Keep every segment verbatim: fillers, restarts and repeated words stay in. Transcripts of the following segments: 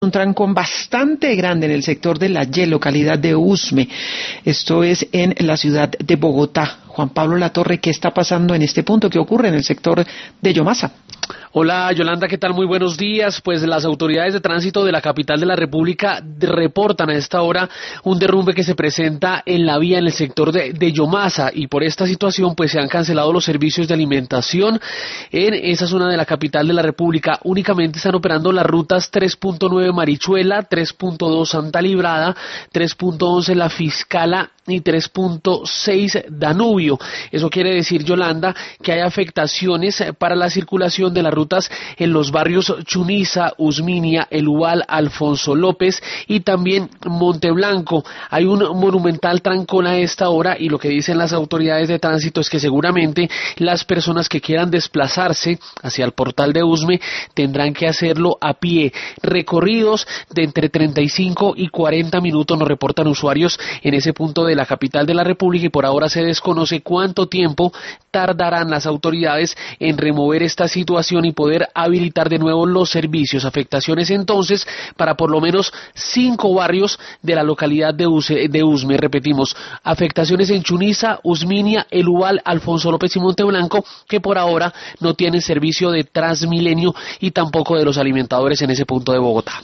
un trancón bastante grande en el sector de La Y, localidad de Usme. Esto es en la ciudad de Bogotá. Juan Pablo Latorre, ¿qué está pasando en este punto? ¿Qué ocurre en el sector de Yomasa? Hola Yolanda, ¿qué tal? Muy buenos días. Pues las autoridades de tránsito de la capital de la República reportan a esta hora un derrumbe que se presenta en la vía en el sector de, de Yomasa, y por esta situación pues se han cancelado los servicios de alimentación en esa zona de la capital de la República. Únicamente están operando las rutas tres punto nueve Marichuela, tres punto dos Santa Librada, tres punto once La Fiscala y tres punto seis Danubio. Eso quiere decir, Yolanda, que hay afectaciones para la circulación de las rutas en los barrios Chuniza, Usminia, El Ubal, Alfonso López y también Monteblanco. Hay un monumental trancón a esta hora, y lo que dicen las autoridades de tránsito es que seguramente las personas que quieran desplazarse hacia el portal de Usme tendrán que hacerlo a pie. Recorridos de entre treinta y cinco y cuarenta minutos nos reportan usuarios en ese punto de la capital de la República, y por ahora se desconoce cuánto tiempo tardarán las autoridades en remover esta situación y poder habilitar de nuevo los servicios. Afectaciones entonces para por lo menos cinco barrios de la localidad de, Use, de Usme. Repetimos, afectaciones en Chuniza, Usminia, El Ubal, Alfonso López y Monteblanco, que por ahora no tienen servicio de Transmilenio y tampoco de los alimentadores en ese punto de Bogotá.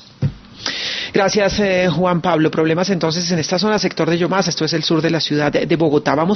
Gracias, eh, Juan Pablo. Problemas entonces en esta zona, sector de Yomasa, esto es el sur de la ciudad de Bogotá. Vamos